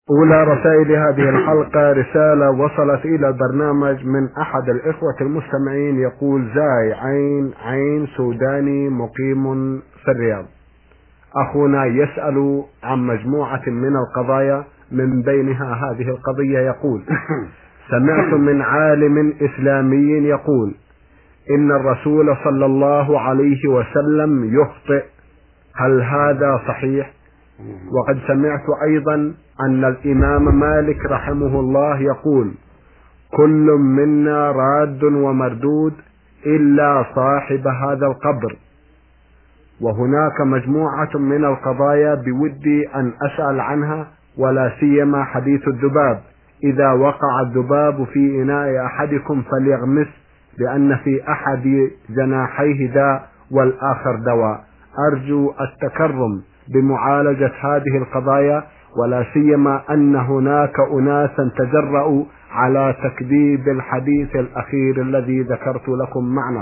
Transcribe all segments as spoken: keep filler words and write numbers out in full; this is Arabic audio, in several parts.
أولى رسائل هذه الحلقة رسالة وصلت إلى البرنامج من أحد الإخوة المستمعين، يقول: زاي عين عين سوداني مقيم في الرياض. أخونا يسأل عن مجموعة من القضايا، من بينها هذه القضية. يقول: سمعت من عالم إسلامي يقول إن الرسول صلى الله عليه وسلم يخطئ، هل هذا صحيح؟ وقد سمعت أيضا أن الإمام مالك رحمه الله يقول: كل منا راد ومردود إلا صاحب هذا القبر. وهناك مجموعة من القضايا بودي أن أسأل عنها، ولا سيما حديث الذباب: إذا وقع الذباب في إناء أحدكم فليغمس، لأن في أحد جناحيه داء والآخر دواء. أرجو التكرم بمعالجة هذه القضايا، ولا سيما أن هناك أناسا تجرؤوا على تكذيب الحديث الأخير الذي ذكرت لكم معنا.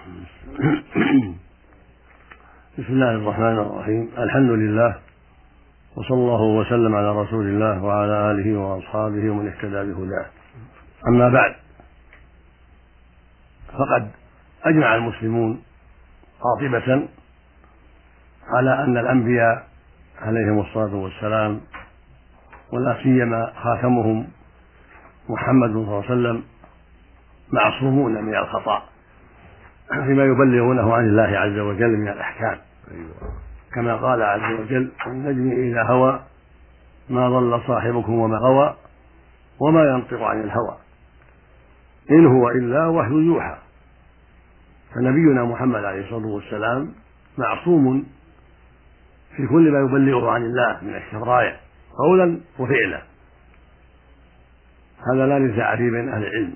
بسم الله الرحمن الرحيم. الحمد لله، وصلى الله وسلم على رسول الله وعلى آله وأصحابه ومن اهتدى بهداه. أما بعد، فقد أجمع المسلمون قاطبة على أن الأنبياء عليهم الصلاة والسلام، ولا سيما خاتمهم محمد صلى الله عليه وسلم، معصومون من الخطأ فيما يبلغونه عن الله عز وجل من الأحكام، كما قال عز وجل: والنجم إذا هوى ما ضل صاحبكم وما غوى وما ينطق عن الهوى إن هو إلا وحي يوحى. فنبينا محمد عليه الصلاة والسلام معصوم في كل ما يبلغه عن الله من الشرائع قولا وفعلا، هذا لا نزاع فيه بين أهل العلم.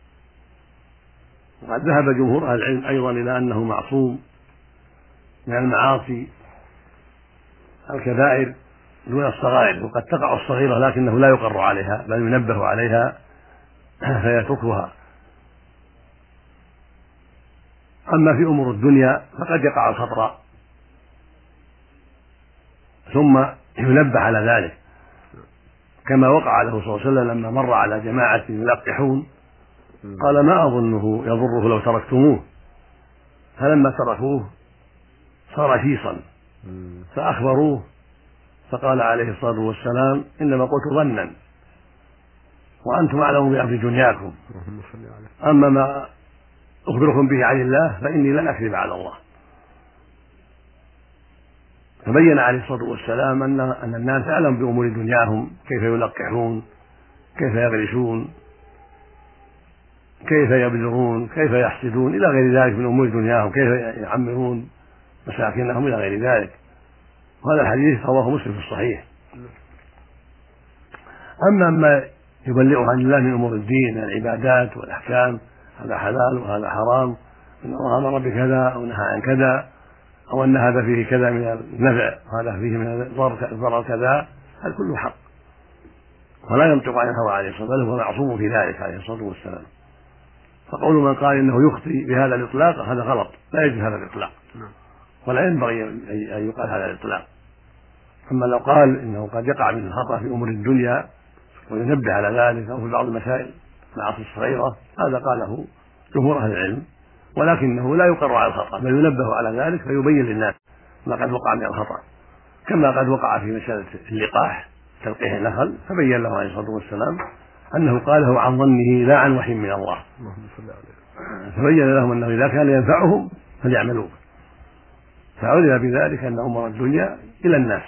وقد ذهب جمهور أهل العلم أيضا إلى أنه معصوم من المعاصي الكبائر دون الصغائر، وقد تقع الصغيرة لكنه لا يقر عليها بل ينبه عليها فيتركها. أما في أمور الدنيا فقد يقع الخطأ ثم ينبه على ذلك، كما وقع له صلى الله عليه وسلم لما مر على جماعة يلقحون قال: ما أظنه يضره لو تركتموه، فلما تركوه صار شيصا فأخبروه فقال عليه الصلاة والسلام: إنما قلت ظنا وأنتم أعلم بأمر دنياكم، أما ما أخبركم به عن الله فإني لا أكذب على الله. فبين عليه الصلاة والسلام أن أن الناس أعلم بأمور دنياهم، كيف يلقحون، كيف يغرسون، كيف يبذرون، كيف يحسدون، إلى غير ذلك من أمور دنياهم، كيف يعمرون مساكنهم إلى غير ذلك. وهذا الحديث رواه مسلم في الصحيح. أما ما يبلغه عن الله من أمور الدين من العبادات والأحكام، هذا حلال وهذا حرام، إن الله أمر بكذا أو نهى عن كذا، أو أن هذا فيه كذا من النفع وهذا فيه من الضرر كذا، هذا كله حق، ولا ينطق عن الهوى عليه الصلاة والسلام، بل هو معصوم في ذلك عليه الصلاة والسلام. فقول من قال إنه يخطئ بهذا الإطلاق هذا غلط، لا يجوز هذا الإطلاق، ولا ينبغي أن يقال هذا الإطلاق. أما لو قال إنه قد يقع من الخطأ في أمور الدنيا وينبه على ذلك، أو في بعض المسائل المعاصي الصغيرة، هذا قاله جمهور أهل العلم، ولكنه لا يقر على الخطأ بل ينبه على ذلك فيبين للناس ما قد وقع من الخطأ، كما قد وقع في مسألة اللقاح تلقيح النخل، فبين له عليه الصلاة والسلام أنه قاله عن ظنه لا عن وحي من الله، فبين لهم أنه إذا كان ينفعهم فليعملوه. فعرف بذلك أن أمور الدنيا إلى الناس.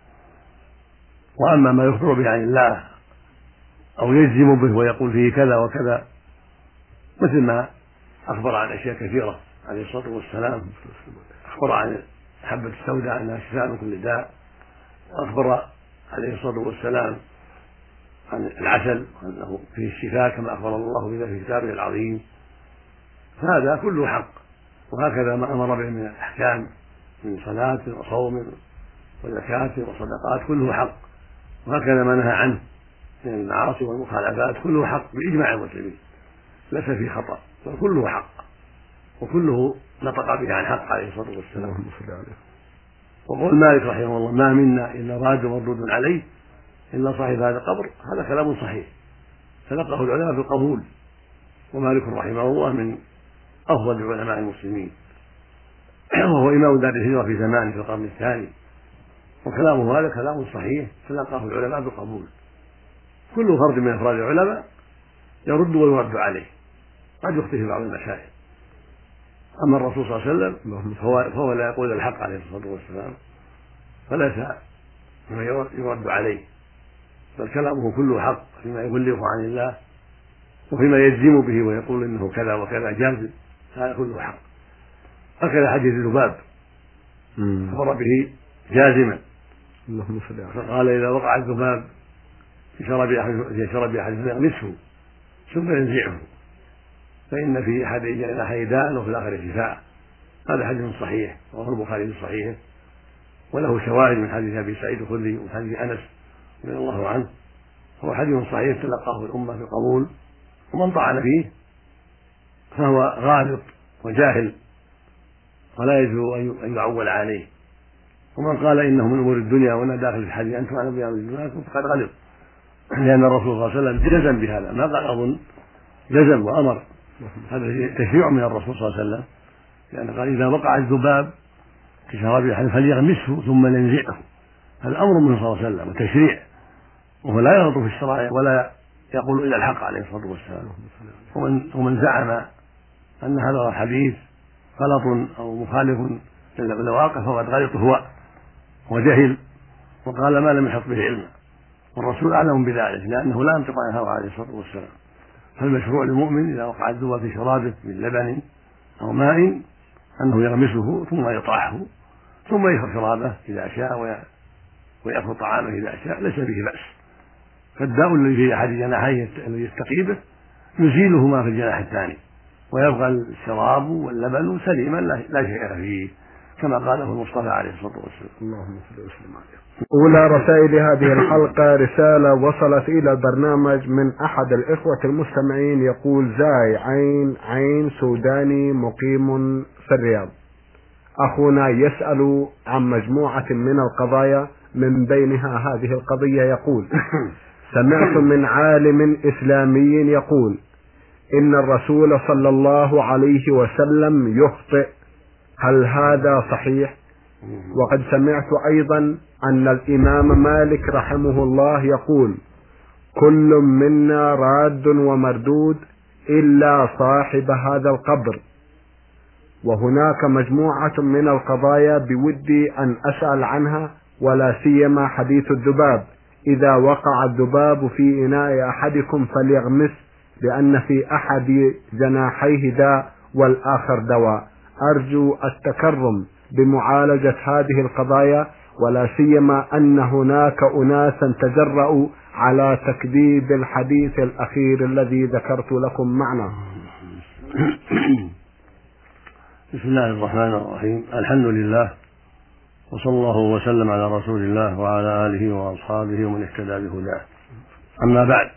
وأما ما يخبر به عن الله أو يجزم به ويقول فيه كذا وكذا، مثل ما أخبر عن أشياء كثيرة عليه الصلاة والسلام، أخبر عن حبة السوداء أنها شفاء من كل داء، وأخبر عليه الصلاة والسلام عن العسل أنه فيه الشفاء كما أخبر الله بذلك في كتابه العظيم. فهذا كله حق، وهكذا ما أمر به من الأحكام من صلاة وصوم وزكاة وصدقات كله حق، وهكذا ما نهى عنه من المعاصي والمخالفات كله حق بإجماع المسلمين، ليس فيه خطأ، وكله حق، وكله نطق به عن حق عليه الصلاة والسلام. وقول مالك رحمه الله: ما منا إلا راد مردود عليه، إلا صاحب هذا القبر، هذا كلام صحيح تلقاه العلماء بالقبول، ومالك رحمه الله من أفضل علماء المسلمين وهو إمام دار الهجرة في زمانه في القرن الثاني، وكلامه هذا كلام صحيح تلقاه العلماء بالقبول. كل فرد من أفراد العلماء يرد ويرد عليه، قد يختلف بعض المشايخ. أما الرسول صلى الله عليه وسلم فهو, فهو لا يقول الحق عليه الصلاة والسلام، فليس ما يرد عليه، بل كلامه كله حق فيما يبلغه عن الله وفيما يجزم به ويقول إنه كذا وكذا جازم، هذا كله حق. هكذا حديث الذباب أخبر به جازما، فقال إذا وقع الذباب في شرب أحد فليغمسه ثم ينزعه، فإن في أحد جناحيه داء وفي الآخر شفاء. هذا حديث صحيح رواه البخاري في صحيحه، وله شواهد من حديث أبي سعيد الخدري ومن حديث أنس رضي الله عنه. هو حديث صحيح تلقاه الأمة بقبول، ومن طعن فيه فهو غالط وجاهل ولا يجوز أن يعول عليه، ومن قال إنه من أمور الدنيا وأنا داخل في الحديث أنتم على بيان الدنيا فقد غلط، لأن الرسول صلى الله عليه وسلم جزم بهذا، ما قال أظن، جزم وأمر. هذا تشريع من الرسول صلى الله عليه وسلم، لأن قال إذا وقع الذباب في شراب أحد فليغمسه ثم ينزعه. هذا أمر منه صلى الله عليه وسلم وتشريع، وهو لا يغلط في الشرائع ولا يقول إلا الحق عليه الصلاة والسلام. ومن, ومن زعم أن هذا الحديث غلط أو مخالف للواقع فقد غلط هو وجهل وقال ما لم يحط به علما، والرسول أعلم بذلك لأنه لا ينطق عن الهوى عليه الصلاة والسلام. فالمشروع للمؤمن إذا وقع الذباب في شرابه من لبن أو ماء أنه يغمسه ثم يطرحه ثم يشرب شرابه إذا شاء ويأكل طعامه إذا شاء، ليس به بأس. فالداء الذي في أحد جناحيه الذي يستقي به يزيله ما في الجناح الثاني، ويبقى الشراب واللبن سليما لا شيء فيه، كما قاله المصطفى عليه الصلاة والسلام. اللهم صل وسلم عليه. أولى رسائل هذه الحلقة رسالة وصلت إلى البرنامج من أحد الإخوة المستمعين يقول: زاي عين عين سوداني مقيم في الرياض. أخونا يسأل عن مجموعة من القضايا، من بينها هذه القضية. يقول: سمعت من عالم إسلامي يقول إن الرسول صلى الله عليه وسلم يخطئ، هل هذا صحيح؟ وقد سمعت أيضا أن الإمام مالك رحمه الله يقول: كل منا راد ومردود إلا صاحب هذا القبر. وهناك مجموعة من القضايا بودي أن أسأل عنها، ولا سيما حديث الذباب: إذا وقع الذباب في إناء أحدكم فليغمس، لأن في أحد جناحيه داء والآخر دواء. أرجو التكرم بمعالجة هذه القضايا، ولا سيما أن هناك أناسا تجرؤوا على تكذيب الحديث الأخير الذي ذكرت لكم معنا. بسم الله الرحمن الرحيم، الحمد لله، وصلى الله وسلم على رسول الله وعلى آله وأصحابه ومن اهتدى بهداه. أما بعد،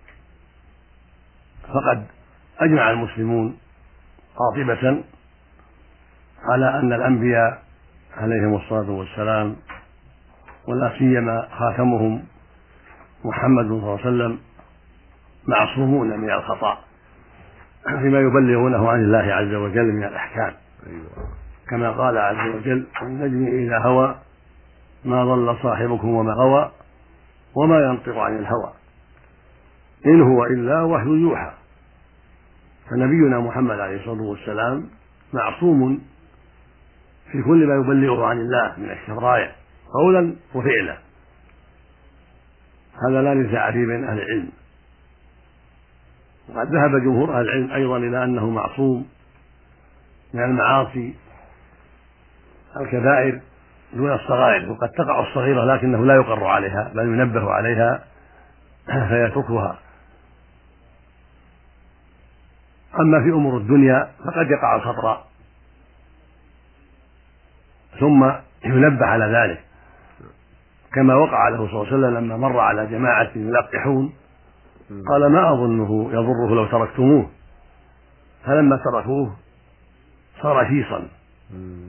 فقد أجمع المسلمون قاطبة على أن الأنبياء عليهم الصلاة والسلام، ولا سيما خاتمهم محمد صلى الله عليه وسلم، معصومون من الخطأ فيما يبلغونه عن الله عز وجل من الأحكام، كما قال عز وجل: والنجم إذا هوى ما ضل صاحبكم وما غوى وما ينطق عن الهوى إن هو إلا وحي يوحى. فنبينا محمد عليه الصلاة والسلام معصوم في كل ما يبلغه عن الله من الشرائع قولا وفعلا، هذا لا نزاع فيه بين أهل العلم. وقد ذهب جمهور أهل العلم أيضا إلى أنه معصوم من المعاصي الكبائر دون الصغائر، وقد تقع الصغيرة لكنه لا يقر عليها بل ينبه عليها فيتركها. أما في أمور الدنيا فقد يقع الخطأ ثم ينبه على ذلك، كما وقع له صلى الله عليه وسلم لما مر على جماعة يلقحون قال: ما أظنه يضره لو تركتموه، فلما تركوه صار شيصا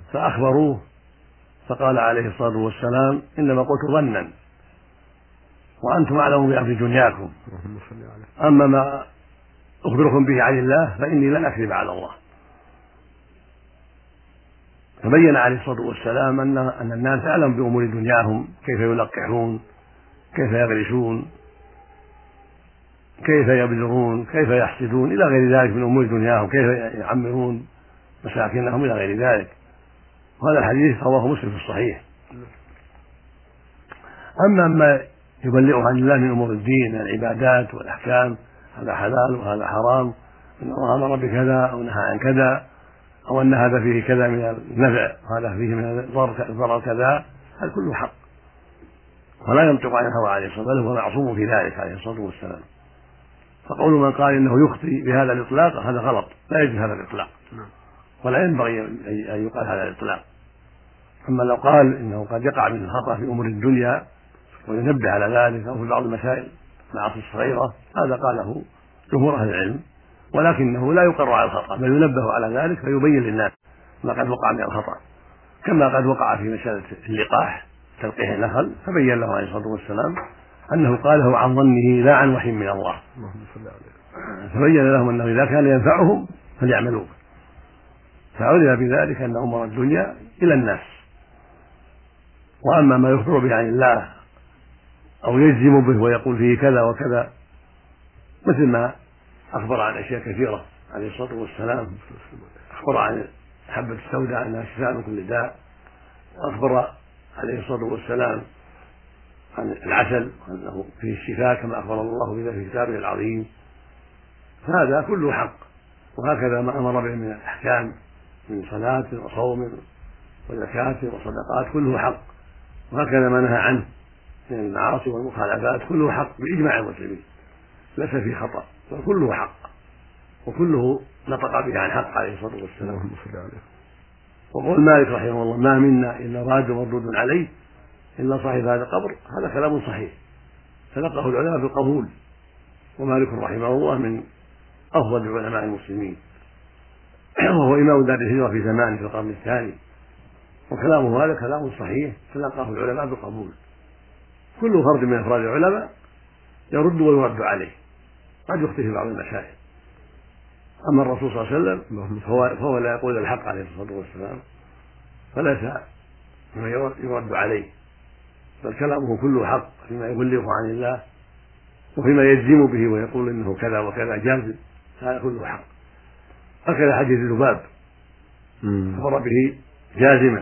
فأخبروه، فقال عليه الصلاة والسلام: إنما قلت ظنا وأنتم أعلم بأمر دنياكم، أما ما أخبركم به عن الله فإني لن أكذب على الله. فبين عليه الصلاة والسلام أن أن الناس أعلم بأمور دنياهم، كيف يلقحون، كيف يغرسون، كيف يبذرون، كيف يحسدون إلى غير ذلك من أمور دنياهم، كيف يعمرون مساكنهم إلى غير ذلك. وهذا الحديث رواه مسلم في الصحيح. أما ما يبلغه عن الله من أمور الدين من العبادات والأحكام، هذا حلال وهذا حرام، إن الله أمر بكذا أو نهى عن كذا، أو أن هذا فيه كذا من النفع وهذا فيه من الضرر كذا، هذا كله حق، ولا ينطق عن الهوى عليه الصلاة والسلام، بل هو معصوم في ذلك عليه الصلاة والسلام. فقول من قال إنه يخطئ بهذا الإطلاق هذا غلط، لا يجوز هذا الإطلاق، ولا ينبغي أن يقال هذا الإطلاق. أما لو قال إنه قد يقع من الخطأ في أمور الدنيا وينبه على ذلك، أو في بعض المسائل معاصي الصغيرة، هذا قاله جمهور أهل العلم، ولكنه لا يقر على الخطأ، بل ينبه على ذلك فيبين للناس ما قد وقع من الخطأ، كما قد وقع في مسألة اللقاح تلقيح النخل، فبين له عليه الصلاة والسلام أنه قاله عن ظنه لا عن وحي من الله، فبين لهم أنه إذا كان ينفعهم فليعملوه. فعلم بذلك أن أمر الدنيا إلى الناس. وأما ما يخبر به عن الله أو يجزم به ويقول فيه كذا وكذا، مثل ما أخبر عن أشياء كثيرة عليه الصلاة والسلام، أخبر عن حبة السوداء أنها شفاء من كل داء، وأخبر عليه الصلاة والسلام عن العسل أنه فيه الشفاء كما أخبر الله بذلك في كتابه العظيم. فهذا كله حق. وهكذا ما أمر به من الأحكام من صلاة وصوم وزكاة وصدقات كله حق، وهكذا ما نهى عنه من المعاصي والمخالفات كله حق بإجماع المسلمين، ليس فيه خطأ، وكله حق، وكله نطق به عن حق عليه الصلاة والسلام. وقول مالك رحمه الله ما منا إلا راد مردود عليه إلا صاحب هذا القبر، هذا كلام صحيح تلقاه العلماء بالقبول، ومالك رحمه الله من أفضل علماء المسلمين، وهو إمام دار الهجرة في زمانه في القرن الثاني، وكلامه هذا كلام صحيح تلقاه العلماء بالقبول. كل فرد من أفراد العلماء يرد ويرد عليه، قد يخطئ في بعض المسائل. أما الرسول صلى الله عليه وسلم فهو, فهو لا يقول الحق عليه الصلاة والسلام، فليس مما يرد عليه، بل كلامه كله حق فيما يبلغه عن الله وفيما يجزم به ويقول إنه كذا وكذا جازم، هذا كله حق. هكذا حديث الذباب أخبر به جازما،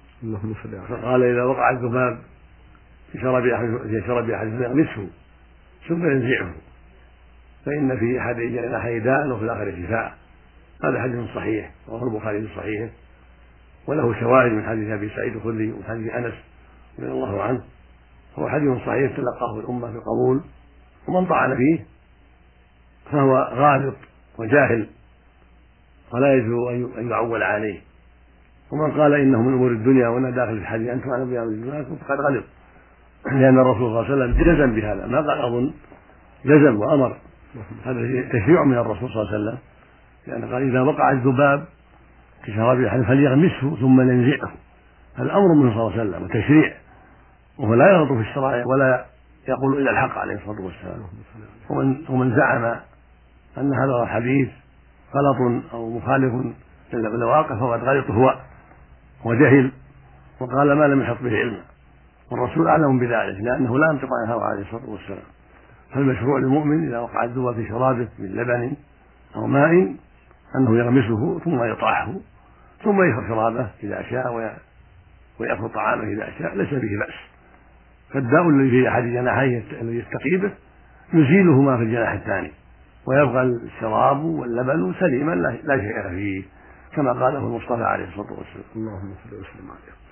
فقال إذا وقع الذباب في شرب أحد فليغمسه ثم ينزعه فإن في أحد جناحيه داء وفي الآخر شفاء. هذا حديث صحيح رواه البخاري في صحيحه، وله شواهد من حديث أبي سعيد الخدري ومن حديث أنس رضي الله عنه. هو حديث صحيح تلقاه الأمة بقبول، ومن طعن فيه فهو غالط وجاهل ولا يجوز أن يعول عليه. ومن قال إنه من أمور الدنيا وأنا داخل في الحديث أنتم أعلم بأمر الدنيا فقد غلط، لأن الرسول صلى الله عليه وسلم جزم بهذا، ما قال أظن، جزم وأمر. هذا تشريع من الرسول صلى الله عليه وسلم، لأن قال إذا وقع الذباب في شراب أحد فليغمسه ثم ينزعه. هذا أمر منه صلى الله عليه وسلم وتشريع، وهو لا يغلط في الشرائع ولا يقول إلا الحق عليه الصلاة والسلام. ومن, ومن زعم أن هذا الحديث غلط أو مخالف للواقع فقد غلط هو وجهل وقال ما لم يحط به علما، والرسول أعلم بذلك لأنه لا ينطق عن الهوى عليه الصلاة والسلام. فالمشروع للمؤمن إذا وقع الذباب في شرابه من لبن أو ماء أنه يغمسه ثم يطرحه ثم يشرب شرابه إذا شاء ويأكل طعامه إذا شاء، ليس به بأس. فالداء الذي في أحد جناحيه الذي يستقي به يزيله ما في الجناح الثاني، ويبقى الشراب واللبن سليما لا شيء فيه، كما قاله المصطفى عليه الصلاة والسلام. اللهم صل وسلم عليه.